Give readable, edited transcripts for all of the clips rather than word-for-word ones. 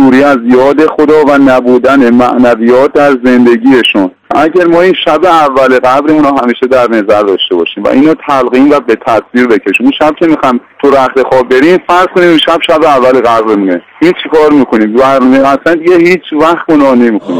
دوری از یاد خدا و نبودن معنویات در زندگیشون. اگر ما این شب اول قبرمون رو همیشه در نظر داشته باشیم و اینو تلقین و به تصویر بکشیم، اون شب که میخوام تو رخت خواب بریم فرض کنیم این شب اول قبرمونه، این چیکار میکنیم؟ اصلا دیگه هیچ وقت گناه نمیکنیم.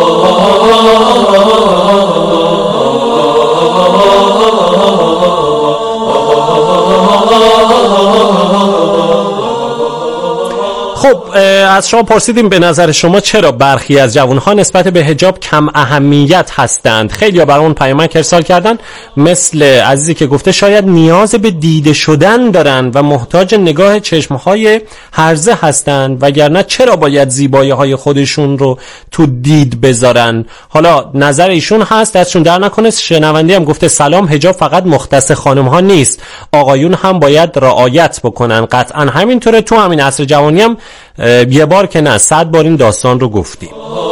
خب از شما پرسیدیم به نظر شما چرا برخی از جوانها نسبت به حجاب کم اهمیت هستند. خیلی‌ها برامون پیامک ارسال کردن، مثل عزیزی که گفته شاید نیاز به دیده شدن دارن و محتاج نگاه چشمهای هرزه هستند، وگرنه چرا باید زیبایی‌های خودشون رو تو دید بذارن. حالا نظر ایشون هست، دستشون در نکنه. شنونده هم گفته سلام، حجاب فقط مختص خانم‌ها نیست، آقایون هم باید رعایت بکنن. قطعا همینطوره. تو همین عصر جوانی هم یه بار که نه 100 بار این داستان رو گفتیم.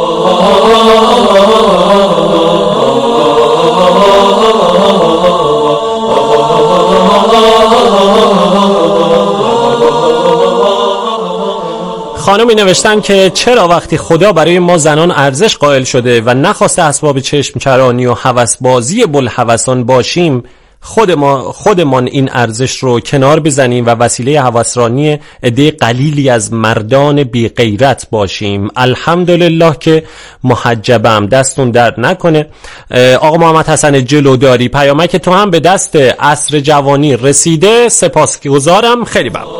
خانمی نوشتن که چرا وقتی خدا برای ما زنان ارزش قائل شده و نخواسته اسباب چشم چرانی و هوسبازی بلهوسان باشیم، خودمان این ارزش رو کنار بزنیم و وسیله هوسرانی عده قلیلی از مردان بی غیرت باشیم. الحمدلله که محجبم، دستون درد نکنه. آقا محمد حسن جلوداری، پیامک تو هم به دست عصر جوانی رسیده، سپاسگزارم. خیلی ممنون.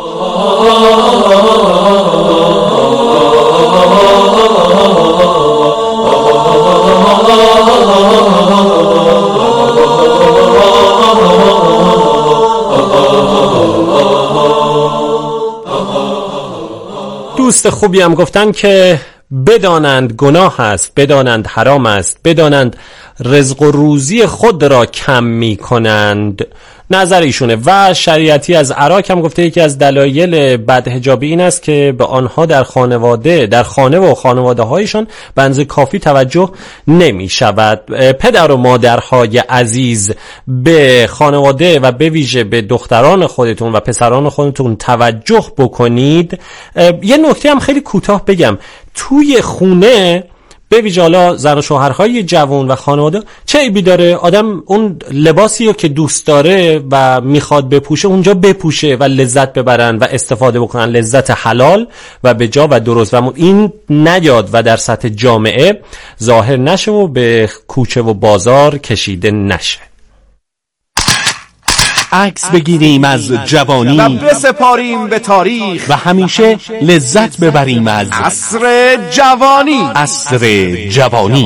دوست خوبی هم گفتن که بدانند گناه است، بدانند حرام است، بدانند رزق و روزی خود را کم می کنند. نظر ایشونه. و شریعتی از عراق هم گفته یکی از دلایل بدحجابی این است که به آنها در خانه و خانواده هایشان به اندازه کافی توجه نمی شود. پدر و مادرهای عزیز، به خانواده و به ویژه به دختران خودتون و پسران خودتون توجه بکنید. یه نکته هم خیلی کوتاه بگم، توی خونه به ویژه حالا زن و شوهرهای جوان و خانواده چه عیبی داره آدم اون لباسی رو که دوست داره و میخواد بپوشه اونجا بپوشه و لذت ببرن و استفاده بکنن، لذت حلال و به جا و درست، و این نیاد و در سطح جامعه ظاهر نشه و به کوچه و بازار کشیده نشه. عکس بگیریم از جوانی و بسپاریم به تاریخ و همیشه لذت ببریم از عصر جوانی. عصر جوانی.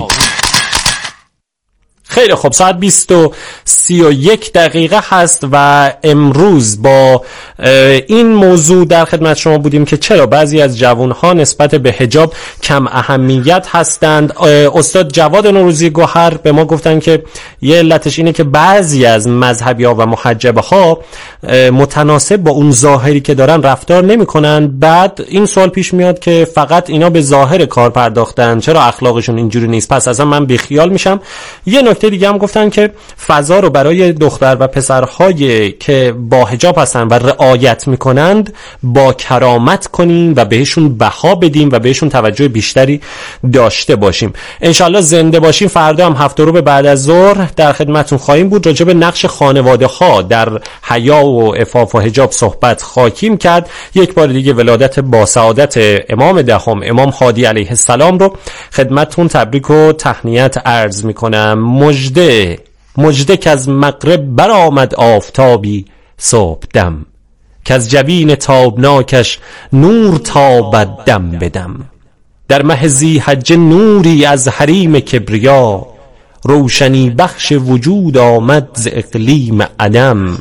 خیلی خوب، ساعت 20:31 هست و امروز با این موضوع در خدمت شما بودیم که چرا بعضی از جوانها نسبت به حجاب کم اهمیت هستند. استاد جواد نوروزی گوهر به ما گفتن که یه علتش اینه که بعضی از مذهبی‌ها و محجبه‌ها متناسب با اون ظاهری که دارن رفتار نمی‌کنن. بعد این سوال پیش میاد که فقط اینا به ظاهر کار پرداختن، چرا اخلاقشون اینجوری نیست؟ پس اصلا من بیخیال میشم. یه نکته دیگه هم گفتن که فضا رو برای دختر و پسرهایی که با حجاب هستن و رعایت میکنند با کرامت کنیم و بهشون بها بدیم و بهشون توجه بیشتری داشته باشیم. انشالله زنده باشیم. فردا هم 7 بعد از ظهر در خدمتون خواهیم بود. راجع به نقش خانواده ها در حیا و عفاف و حجاب صحبت خواهیم کرد. یک بار دیگه ولادت با سعادت امام دهم امام هادی علیه السلام رو خدمتون تبریک و تهنیت عرض میکنم. مژده که از مغرب برآمد آفتابی صبح دم، که از جبین تابناکش نور تابد دم بدم. در مه ذی‌حجه نوری از حریم کبریا، روشنی بخش وجود آمد ز اقلیم عدم.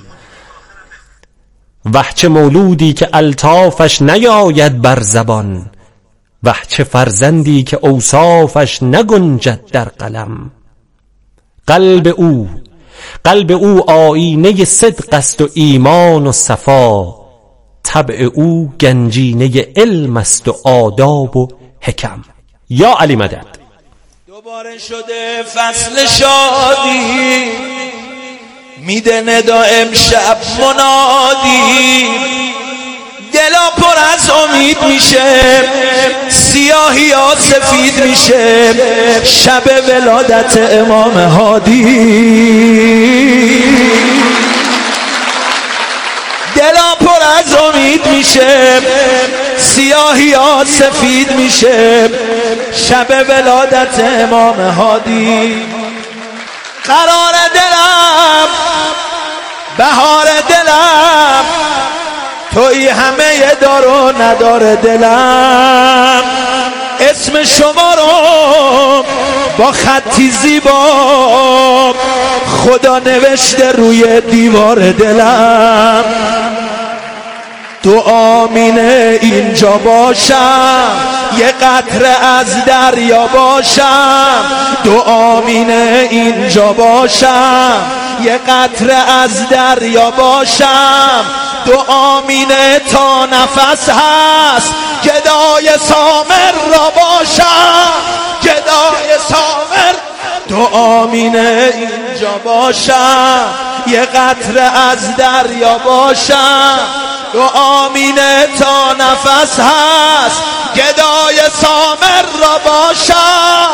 وه چه مولودی که الطافش نیاید بر زبان، وه چه فرزندی که اوصافش نگنجد در قلم. قلب او آیینه صدق است و ایمان و صفا، طبع او گنجینه علم است و آداب و حکم. یا علی مدد. دوباره شده فصل شادی، میده ندا امشب منادی، دلا پر از امید میشه سیاهی ها سفید میشه شب ولادت امام هادی. دلم پر از امید میشه سیاهی ها سفید میشه شب ولادت امام هادی. قرار دلم بهار دلم توی همه دار و ندار دلم. اسم شما رو با خطی زیبا خدا نوشته روی دیوار دلم. دعا مینه اینجا باشم یه قطره از دریا باشم. دعا مینه اینجا باشم یه قطره از دریا باشم. دعا مینه تا نفس هست گدای سامر را باشم. گدای سامر دعا مینه اینجا باشم یه قطره از دریا باشم. دعا مینه تا نفس هست گدای سامر را باشم.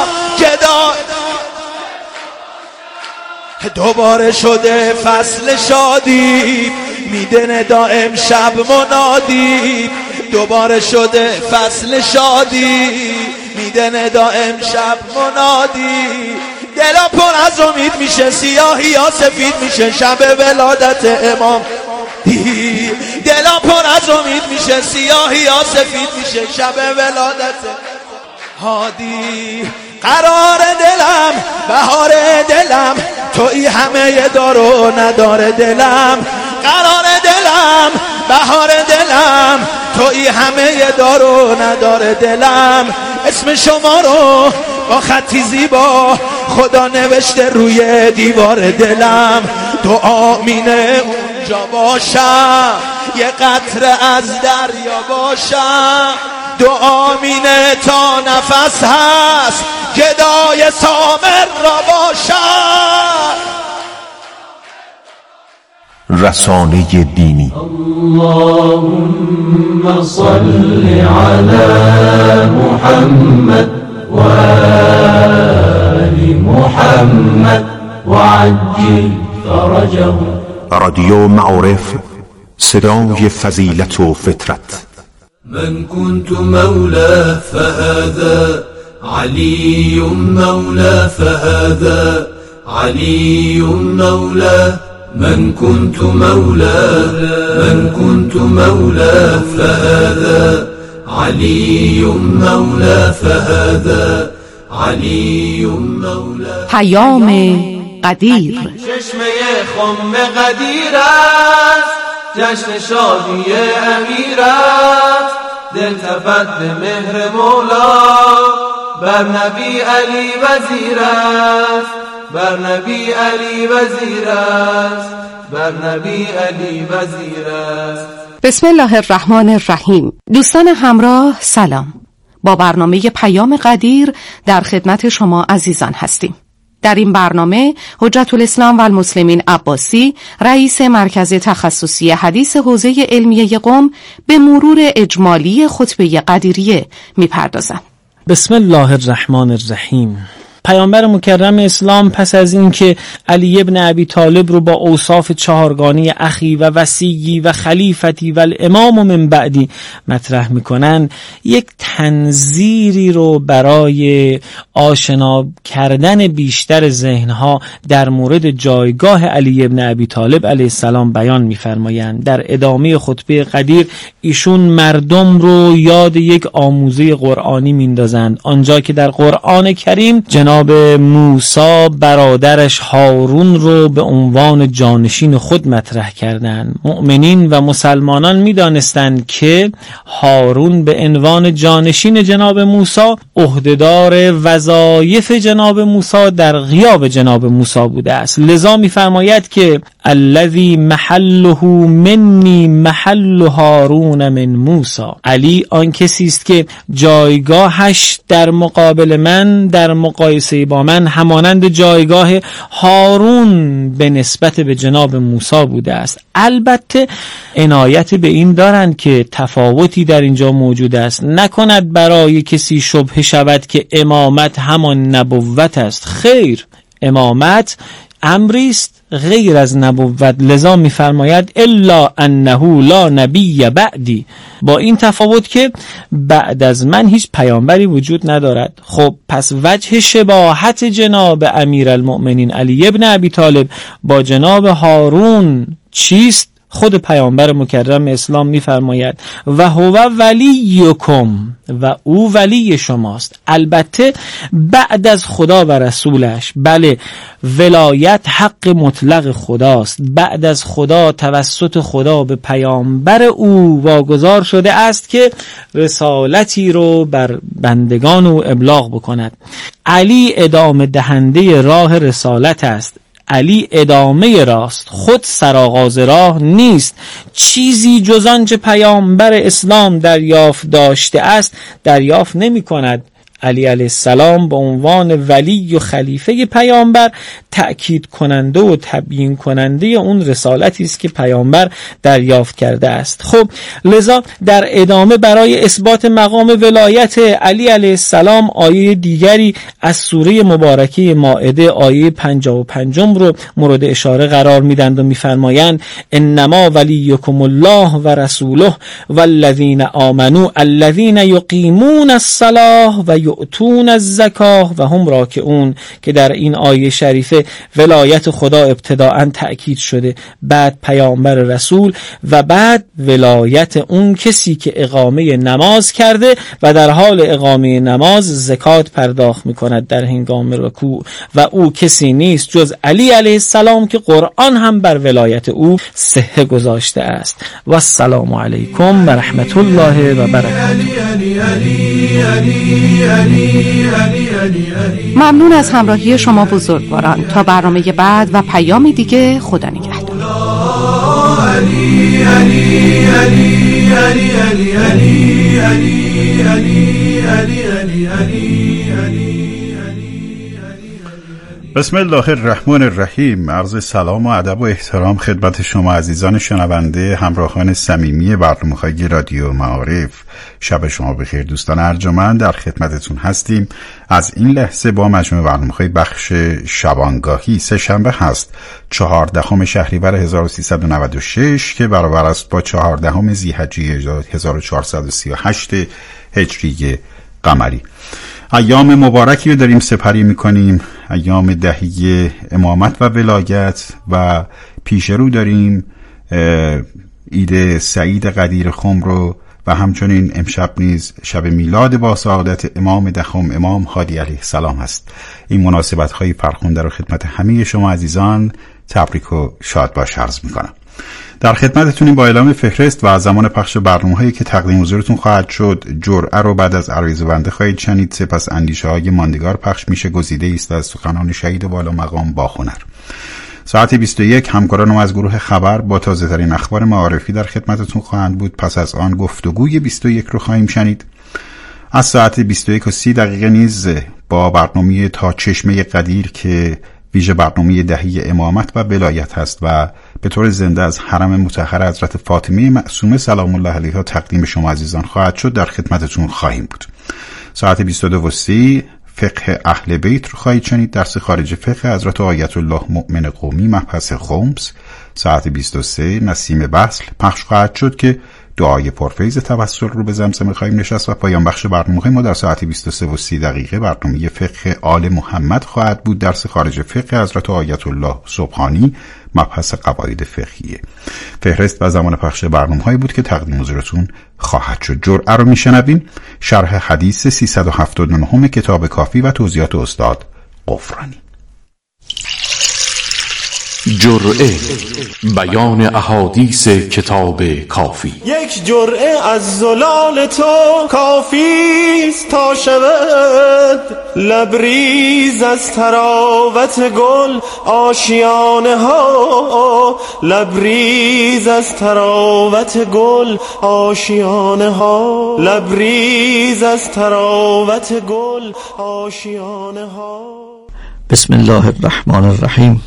دوباره شده فصل شادی میده ندا امشب منادی. دوباره شده فصل شادی میده ندا امشب منادی. دلا پر از امید میشه سیاهی ها سفید میشه شب ولادت امام. دلا پر از امید میشه سیاهی ها سفید میشه شب ولادت هادی. قرار دلم بهار دلم توی همه دار و ندار دلم. قرار دلم بهار دلم توی همه دار و ندار دلم. اسم شما رو با خطی زیبا خدا نوشته روی دیوار دلم. دعا مینه اونجا باشم یه قطره از دریا باشم. دعا مینه تا نفس هست گدای سامر را باشم. رسانه دینی. اللهم صل على محمد و آل محمد وعجل فرجهم. رادیو معارف، صدای فضیلت و فطرت. من كنت مولاه فهذا علي مولاه فهذا علي مولاه. من كنت مولاه من كنت مولاه فهذا علي مولاه فهذا علي مولاه. پیام قدیر. چشمه خم قدیر است جشن شادی امیر است. دل تفت به مهر مولا بر نبی علی وزیر است. بر نبی علی وزیر است. بر نبی علی وزیر است. بسم الله الرحمن الرحیم. دوستان همراه سلام. با برنامه پیام قدیر در خدمت شما عزیزان هستیم. در این برنامه حجت الاسلام و المسلمین عباسی رئیس مرکز تخصصی حدیث حوزه علمیه قم به مرور اجمالی خطبه قدیریه می‌پردازند. بسم الله الرحمن الرحیم. پیامبر مکرم اسلام پس از اینکه علی ابن ابی طالب رو با اوصاف چهارگانی اخی و وصی و خلیفتی و الامام من بعدی مطرح میکنن، یک تنظیری رو برای آشنا کردن بیشتر ذهنها در مورد جایگاه علی ابن ابی طالب علیه السلام بیان میفرمایند. در ادامه خطبه قدیر ایشون مردم رو یاد یک آموزه قرآنی میندازند، آنجا که در قرآن کریم جناب موسی برادرش هارون رو به عنوان جانشین خود مطرح کردند. مؤمنین و مسلمانان می‌دانستند که هارون به عنوان جانشین جناب موسی عهدهدار وظایف جناب موسی در غیاب جناب موسی بوده است. لذا می‌فرماید که الذی محله منی محل هارون من موسی. علی آن کسی است که جایگاهش در مقابل من در مقایسه مقایسه با من همانند جایگاه هارون به نسبت به جناب موسی بوده است. البته عنایت به این دارند که تفاوتی در اینجا موجود است، نکند برای کسی شبهه شود که امامت همان نبوت است. خیر، امامت امری است غیر از نبوت، لذا می‌فرماید الا انه لا نبی بعدی، با این تفاوت که بعد از من هیچ پیامبری وجود ندارد. خب پس وجه شباهت جناب امیرالمؤمنین علی ابن ابی طالب با جناب هارون چیست؟ خود پیامبر مکرم اسلام می‌فرماید و هو ولیکم، و او ولی شماست. البته بعد از خدا و رسولش. بله، ولایت حق مطلق خداست. بعد از خدا توسط خدا به پیامبر او واگذار شده است که رسالتی رو بر بندگان او ابلاغ بکند. علی ادامه دهنده راه رسالت است. علی ادامه راست، خود سرآغاز راه نیست. چیزی جز آنچه پیامبر اسلام دریافت داشته است دریافت نمی کند. علی علیه السلام به عنوان ولی و خلیفه پیامبر تأکید کننده و تبیین کننده اون رسالتی است که پیامبر دریافت کرده است. خب لذا در ادامه برای اثبات مقام ولایت علی علیه السلام آیه دیگری از سوره مبارکه مائده آیه 55 رو مورد اشاره قرار میدند و میفرمایند انما ولیکم الله و رسوله والذین آمنوا الذین یقیمون الصلاة و یؤتون الزکاة و هم راکعون، که در این آیه شریفه ولایت خدا ابتداءً تأکید شده، بعد پیامبر رسول و بعد ولایت اون کسی که اقامه نماز کرده و در حال اقامه نماز زکات پرداخت میکند در هنگام رکوع، و او کسی نیست جز علی علیه السلام که قرآن هم بر ولایت او صحه گذاشته است. و السلام علیکم و رحمت الله و برکاته. ممنون از همراهی شما بزرگواران. تا برنامه بعد و پیام دیگه، خدا نگهدار. بسم الله الرحمن الرحیم. عرض سلام و ادب و احترام خدمت شما عزیزان شنونده، همراهان صمیمی برنامه‌های رادیو معارف. شب شما بخیر دوستان ارجمند، در خدمتتون هستیم. از این لحظه با مجموعه برنامه‌های بخش شبانگاهی، سه شنبه هست 14 شهریور 1396 که برابر است با 14 ذی‌حجه 1438 هجری قمری. ایام مبارکی رو داریم سپری میکنیم، ایام دهی امامت و ولایت، و پیش رو داریم عید سعید قدیر خم رو، و همچنین امشب نیز شب میلاد با سعادت امام دهم امام هادی علیه السلام هست. این مناسبت های فرخنده رو خدمت همه شما عزیزان تبریک و شاد باش عرض میکنم. در خدمتتونیم با اعلام فهرست و زمان پخش برنامه‌هایی که تقدیم حضورتون خواهد شد. جرعه رو بعد از عرایض بنده خواهید شنید، سپس اندیشه‌های ماندگار پخش میشه، گزیده است از سخنان شهید والا مقام با هنر. ساعت 21 همکارانم از گروه خبر با تازه‌ترین اخبار معارفی در خدمتتون خواهند بود. پس از آن گفتگوی 21 رو خواهیم شنید. از ساعت 21:30 نیز با برنامه تا چشمه قدیر که ویژه برنامه دهی امامت و ولایت هست و به طور زنده از حرم مطهر حضرت فاطمه معصومه سلام الله علیها تقدیم شما عزیزان خواهد شد، در خدمتتون خواهیم بود. ساعت 22:30 فقه اهل بیت رو خواهید شنید، درس خارج فقه حضرت آیت الله مؤمن قومی مبحث خمس. ساعت 23 نسیم بسل پخش خواهد شد که دعای پرفیض توسل رو به زمزمه خواهیم نشست، و پایان بخش برنامه ما در ساعت 23:30 برنامه فقه آل محمد خواهد بود، درس خارج فقه حضرت آیت الله سبحانی مبحث قواعد فقهیه. فهرست و زمان پخش برنامه‌هایی بود که تقدیم حضورتون خواهد شد. جرعه رو میشنویم، شرح حدیث 379 کتاب کافی و توضیحات استاد غفرانی. جرعه، بیان احادیث کتاب کافی. یک جرعه از زلال تو کافیست تا شود لبریز از تراوت گل آشیانه ها، لبریز از تراوت گل آشیانه ها، لبریز از تراوت گل آشیانه ها. بسم الله الرحمن الرحیم.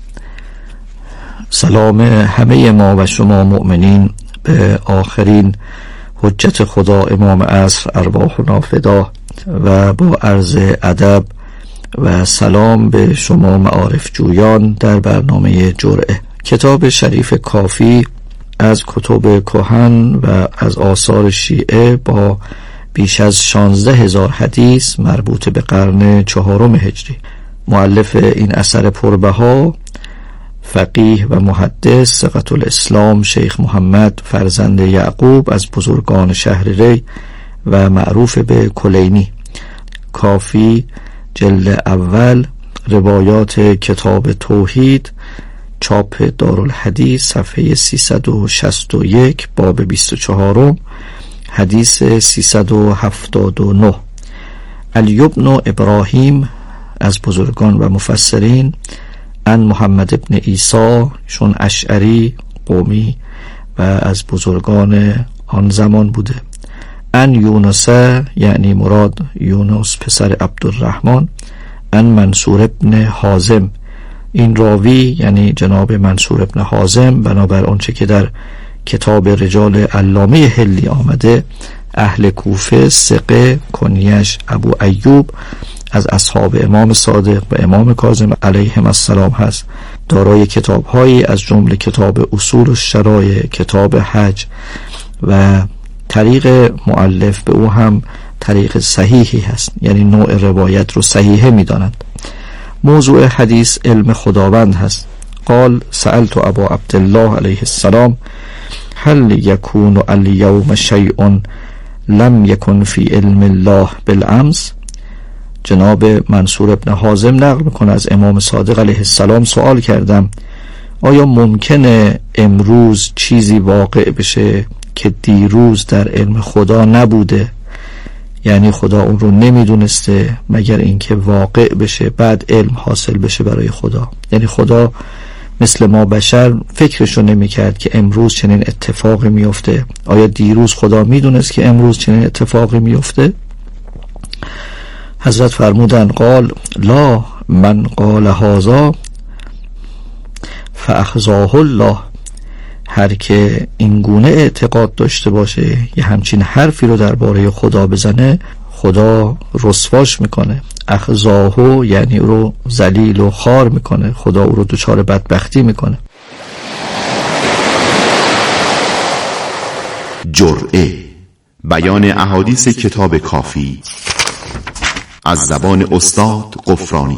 سلام همه ما و شما مؤمنین به آخرین حجت خدا امام عصر ارواحنا فدا و با عرض ادب و سلام به شما معارف جویان در برنامه جرعه. کتاب شریف کافی از کتب کهن و از آثار شیعه با بیش از 16,000 حدیث مربوط به قرن 4 هجری. مؤلف این اثر پربها فقیه و محدث ثقة الاسلام شیخ محمد فرزند یعقوب از بزرگان شهر ری و معروف به کلینی. کافی جلد اول، روایات کتاب توحید، چاپ دارالحدیث، صفحه 361، باب 24، حدیث 379. علی بن ابراهیم از بزرگان و مفسرین، ان محمد ابن عیسی، شون اشعری قومی و از بزرگان آن زمان بوده. ان یونس، یعنی مراد یونس پسر عبدالرحمن. ان منصور ابن حازم، این راوی یعنی جناب منصور ابن حازم بنابر آنچه که در کتاب رجال علامه حلی آمده اهل کوفه، ثقه، کنیش ابو ایوب، از اصحاب امام صادق و امام کاظم علیهم السلام هست. دارای کتاب‌هایی از جمله کتاب اصول الشرایع، کتاب حج و طریق مؤلف به او هم طریق صحیحی هست، یعنی نوع روایت رو صحیحه می‌دانند. موضوع حدیث علم خداوند هست. قال سألت ابا عبدالله علیه السلام هل یکون الیوم شیء لم یکن فی علم الله بالامس. جناب منصور ابن حازم نقل میکنه از امام صادق علیه السلام سوال کردم آیا ممکنه امروز چیزی واقع بشه که دیروز در علم خدا نبوده؟ یعنی خدا اون رو نمیدونسته مگر اینکه واقع بشه بعد علم حاصل بشه برای خدا. یعنی خدا مثل ما بشر فکرشو نمیکرد که امروز چنین اتفاقی میفته. آیا دیروز خدا میدونست که امروز چنین اتفاقی میفته؟ حضرت فرمودن قال لا، من قال هذا فاخزاه الله. هر که این گونه اعتقاد داشته باشه یه همچین حرفی رو درباره خدا بزنه خدا رسواش میکنه. اخزاهو یعنی او رو ذلیل و خوار میکنه، خدا او رو دچار بدبختی میکنه. جرعه، بیان احادیث کتاب کافی از زبان استاد غفرانی.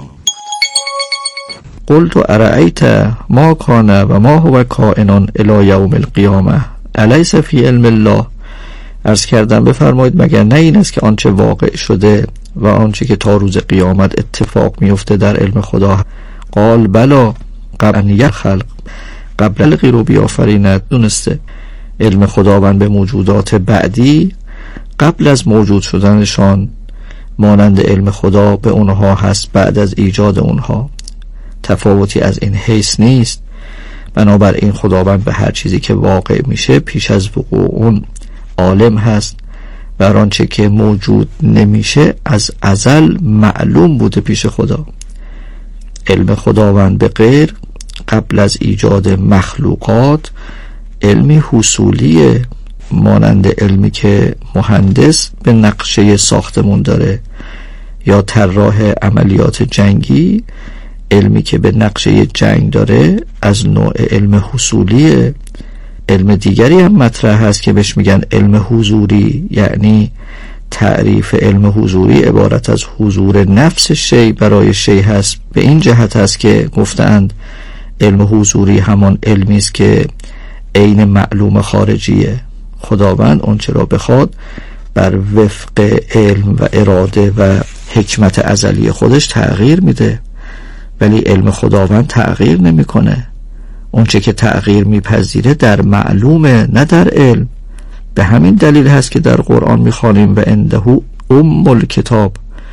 قلت ارأیت ما کان و ما هو کائن الی یوم القیامه الیس فی علم الله. عرض کردم بفرمایید مگر نه این است که آنچه واقع شده و آنچه که تا روز قیامت اتفاق میفته در علم خدا؟ قال بلا، قبل ان یخلق، قبل الخلق رو بیافریند. دونسته علم خداوند به موجودات بعدی قبل از موجود شدنشان مانند علم خدا به اونها هست بعد از ایجاد اونها. تفاوتی از این حیث نیست. بنابراین خداوند به هر چیزی که واقع میشه پیش از وقوع اون عالم هست. بر آنچه که موجود نمیشه از ازل معلوم بوده پیش خدا. علم خداوند به غیر قبل از ایجاد مخلوقات علمی حصولیه، مانند علمی که مهندس به نقشه ساختمون داره یا طراح عملیات جنگی علمی که به نقشه جنگ داره از نوع علم حصولیه. علم دیگری هم مطرح هست که بهش میگن علم حضوری، یعنی تعریف علم حضوری عبارت از حضور نفس شی برای شی هست. به این جهت هست که گفتند علم حضوری همان علمی است که عین معلوم خارجیه. خداوند اونچه را بخواد بر وفق علم و اراده و حکمت ازلی خودش تغییر میده، ولی علم خداوند تغییر نمیکنه. اونچه که تغییر میپذیره در معلومه نه در علم. به همین دلیل هست که در قرآن میخوانیم و عنده ام الکتاب،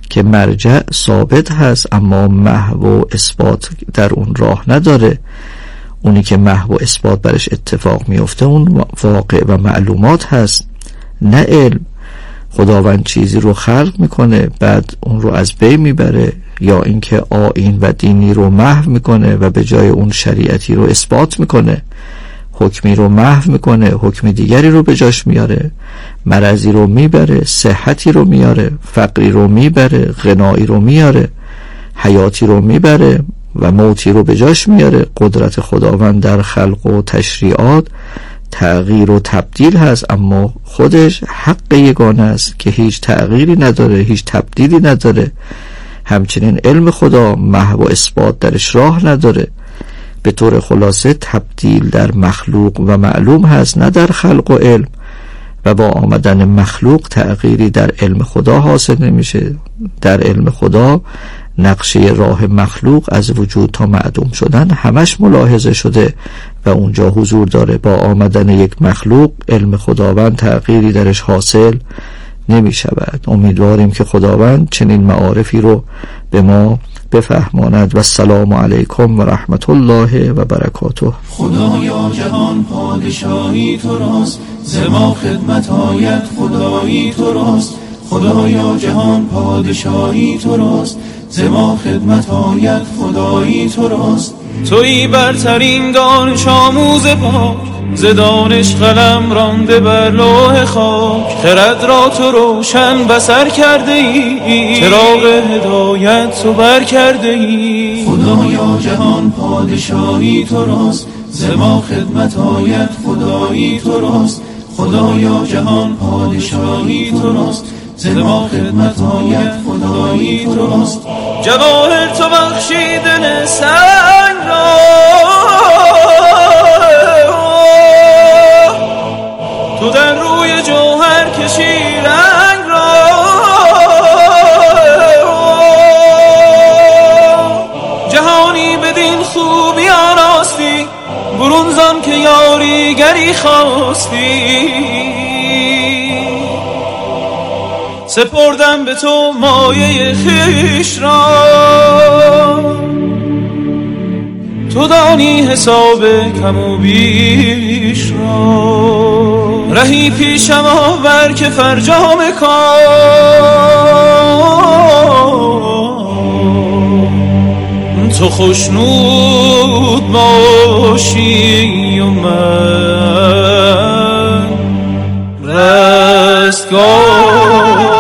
که مرجع ثابت هست اما محو و اثبات در اون راه نداره. اونی که محو و اثبات برش اتفاق میفته اون واقع و معلومات هست، نه علم. خداوند چیزی رو خلق میکنه بعد اون رو از بین میبره، یا اینکه آیین و دینی رو محو میکنه و به جای اون شریعتی رو اثبات میکنه، حکمی رو محو میکنه حکم دیگری رو به جاش میاره، مرضی رو میبره صحتی رو میاره، فقری رو میبره غنایی رو میاره، حیاتی رو میبره و موتی رو به جاش میاره. قدرت خداوند در خلق و تشریعات تغییر و تبدیل هست، اما خودش حق یگانه است که هیچ تغییری نداره، هیچ تبدیلی نداره. همچنین علم خدا محو و اثبات درش راه نداره. به طور خلاصه تبدیل در مخلوق و معلوم هست، نه در خلق و علم، و با آمدن مخلوق تغییری در علم خدا حاصل نمیشه. در علم خدا نقشه راه مخلوق از وجود تا معدوم شدن همش ملاحظه شده و اونجا حضور داره. با آمدن یک مخلوق علم خداوند تغییری درش حاصل نمی شود. امیدواریم که خداوند چنین معارفی رو به ما بفهماند. و السلام علیکم و رحمت الله و برکاته. خدایا جهان پادشاهی تو راست، ز ما خدمت آید خدایی تو راست. خدایا جهان پادشاهی تو راست، ز ما خدمت آید خدایی تو راست. تویی برترین دانش آموز پاک، ز دانش قلم رانده بر لوح خاک. خرد را تو روشن بصر کرده ای، چراغ هدایت تو بر کرده ای. خدایا جهان پادشاهی تو راست، ز ما خدمت آید خدایی تو راست. خدایا جهان پادشاهی تو راست، ز ما خدمت آید خدایی تو راست. جواهر تو بخشی دل سنگ را، تو در روی جوهر کشی رنگ را. جهانی بدین خوبی آراستی، برون زان که یاری گری خواستی. سپردم به تو مایه خویش را، تو دانی حساب کم و بیش را. رهی پیشم آور که فرجام کن، تو خوشنود باشی و من رستگار.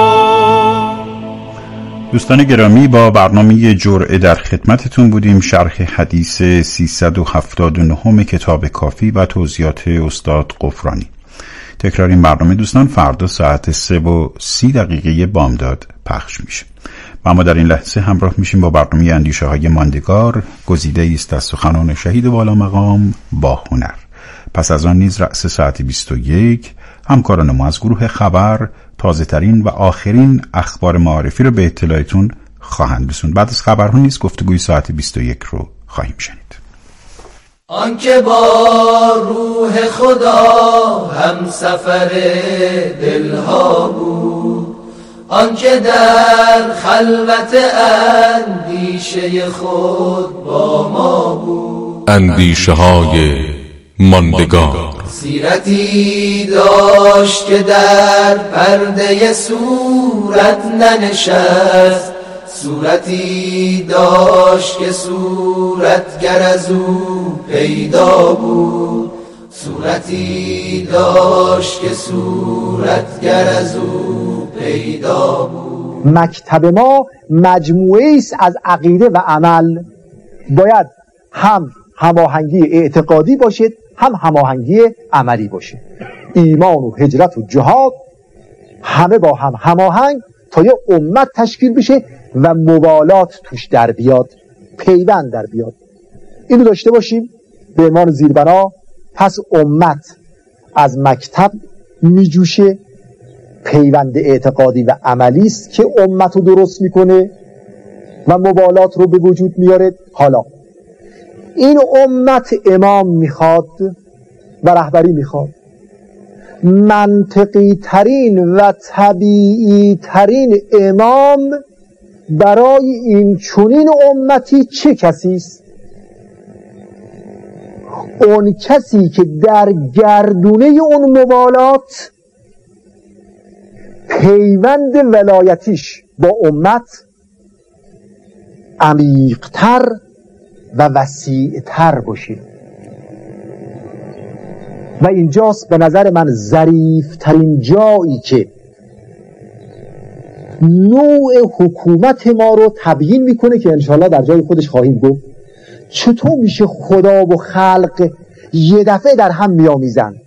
دوستان گرامی، با برنامه جرعه در خدمتتون بودیم. شرح حدیث 379 کتاب کافی و توضیحات استاد غفرانی. تکرار این برنامه دوستان فردا ساعت 3:30 بامداد پخش میشه. و ما در این لحظه همراه میشیم با برنامه اندیشه های ماندگار، گزیده است از سخنان شهید والا مقام با هنر. پس از آن نیز رأس ساعت 21 همکاران ما از گروه خبر تازه ترین و آخرین اخبار معارفی رو به اطلاعتون خواهند رسوند. بعد از خبرها نیز گفتگوی ساعت 21 رو خواهیم شنید. آنکه با روح خدا هم سفر دلها بود، آنکه در خلوت اندیشه خود با ما بود. اندیشه های ماندگار. سیرتی داشت که در پرده صورت ننشست، صورتی داشت که صورتگر از او پیدا بود. صورتی داشت که صورتگر از او پیدا بود. مکتب ما مجموعه است از عقیده و عمل. باید هم هماهنگی اعتقادی باشد، هم هماهنگی عملی باشه. ایمان و هجرت و جهاد همه با هم هماهنگ تا یه امت تشکیل بشه و موالات توش در بیاد، پیوند در بیاد. اینو داشته باشیم به عنوان زیربنا. پس امت از مکتب میجوشه، پیوند اعتقادی و عملی است که امت رو درست میکنه و موالات رو به وجود میاره. حالا این امت امام میخواد و رهبری میخواد. منطقی ترین و طبیعی ترین امام برای این چنین امتی چه کسی است؟ اون کسی که در گردونه اون مبالات پیوند ولایتیش با امت عمیق‌تر و وسیع‌تر باشه. و اینجاست به نظر من ظریف‌ترین جایی که نوع حکومت ما رو تبیین میکنه که انشاءالله در جای خودش خواهیم گفت. چطور میشه خدا و خلق یه دفعه در هم میامیزند،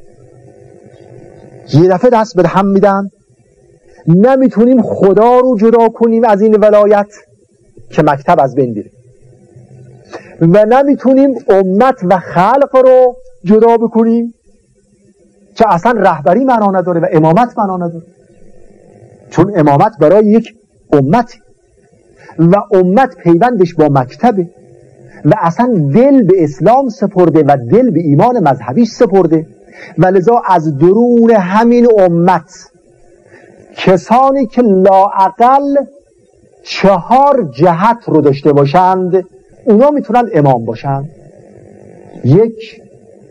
یه دفعه دست به هم میدن؟ نمیتونیم خدا رو جدا کنیم از این ولایت که مکتب از بین میره و نمیتونیم امت و خلق رو جدا بکنیم که اصلا رهبری معنا نداره و امامت معنا نداره، چون امامت برای یک امت و امت پیوندش با مکتبه و اصلا دل به اسلام سپرده و دل به ایمان مذهبی سپرده و لذا از درون همین امت کسانی که لااقل 4 جهت رو داشته باشند اونا میتونن امام باشند. 1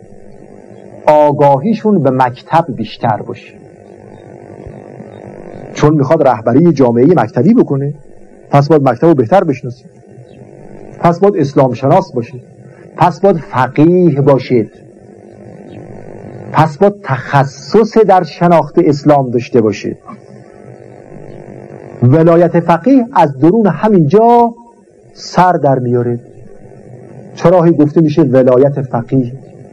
آگاهیشون به مکتب بیشتر باشه، چون میخواد رهبری جامعه مکتبی بکنه، پس باید مکتب رو بهتر بشناسید، پس باید اسلام شناس باشید، پس باید فقیه باشید، پس باید تخصص در شناخت اسلام داشته باشید. ولایت فقیه از درون همینجا سر در میاره. چرا گفته میشه ولایت فقیه؟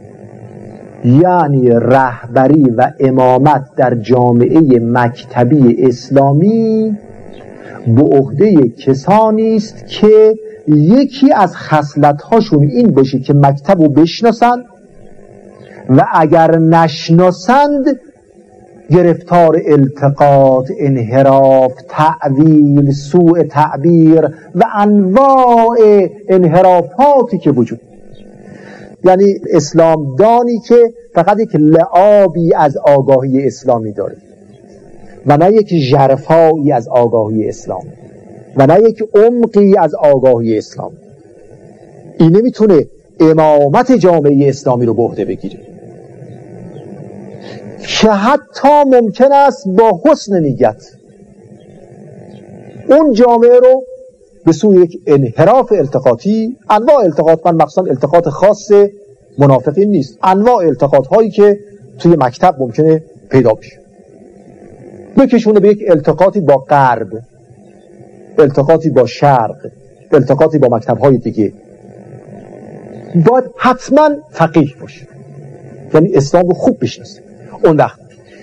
یعنی رهبری و امامت در جامعه مکتبی اسلامی به عهده کسانی است که یکی از خصلت‌هاشون این باشه که مکتب رو بشناسند و اگر نشناسند گرفتار التقاط، انحراف، تعویل، سوء تعبیر و انواع انحرافاتی که وجود، یعنی اسلام دانی که فقط یک لعابی از آگاهی اسلامی داره و نه یک ژرفایی از آگاهی اسلام و نه یک عمقی از آگاهی اسلام، این نمیتونه امامت جامعه اسلامی رو به عهده بگیره که حتی ممکن است با حسن نیت اون جامعه رو به سوی یک انحراف التقاطی، انواع التقاط، من مقصود التقاط خاص منافقین نیست، انواع التقاط هایی که توی مکتب ممکنه پیدا بشه، بکشونه به یک التقاطی با غرب، التقاطی با شرق، التقاطی با مکتب های دیگه. باید حتما فقیه باشه، یعنی اسلام رو خوب بشناسه. اون وقت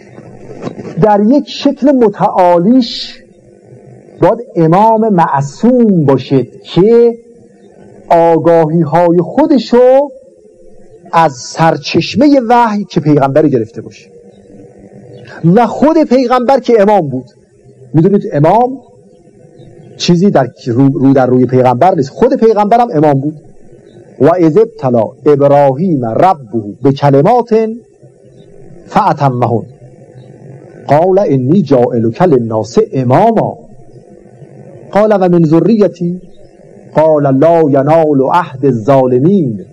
در یک شکل متعالیش باید امام معصوم باشد که آگاهی های خودشو از سرچشمه وحی که پیغمبر گرفته باشه و خود پیغمبر که امام بود. میدونید امام چیزی در روی پیغمبر نیست، خود پیغمبرم امام بود. و اذ ابتلی ابراهیم ربه بکلمات فاتمهن قال انی جاعلک للناس اماما قال و من ذریتی قال لا ینال عهد الظالمین.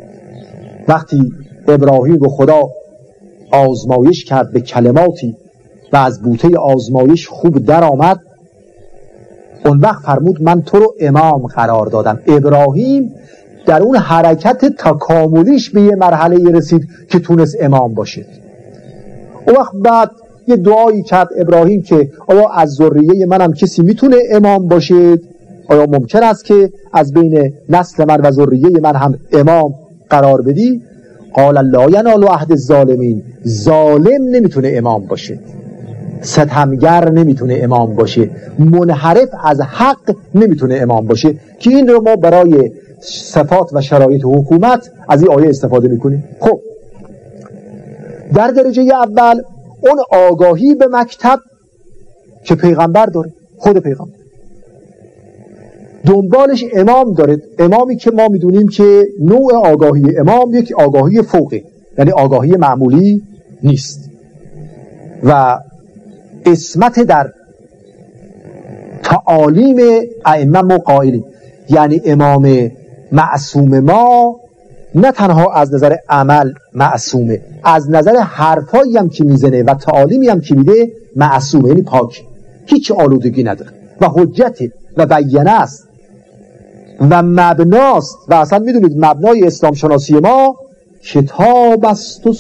وقتی ابراهیم رو خدا آزمایش کرد به کلماتی و از بوته آزمایش خوب در آمد، اون وقت فرمود من تو رو امام قرار دادم. ابراهیم در اون حرکت تکاملیش به یه مرحله رسید که تونست امام باشه. اون وقت بعد یه دعایی کرد ابراهیم که آیا از ذریه منم کسی میتونه امام باشه؟ آیا ممکن است که از بین نسل من و ذریه من هم امام قرار بدی؟ قال لا ینال عهد الظالمین. ظالم نمیتونه امام باشه، ستمگر نمیتونه امام باشه، منحرف از حق نمیتونه امام باشه، که این رو ما برای صفات و شرایط حکومت از این آیه استفاده میکنیم. خب در درجه اول اون آگاهی به مکتب که پیغمبر داره، خود پیغمبر دنبالش امام داره، امامی که ما میدونیم که نوع آگاهی امام یک آگاهی فوقی، یعنی آگاهی معمولی نیست، و عصمت در تعالیم ائمه ما قائلیم. یعنی امام معصوم ما نه تنها از نظر عمل معصومه، از نظر حرفایی هم که میزنه و تعالیمی هم که میده معصومه، یعنی پاک، هیچ آلودگی نداره و حجت و بیانه است و مبناست. و اصلا میدونید مبنای اسلام شناسی ما کتاب است و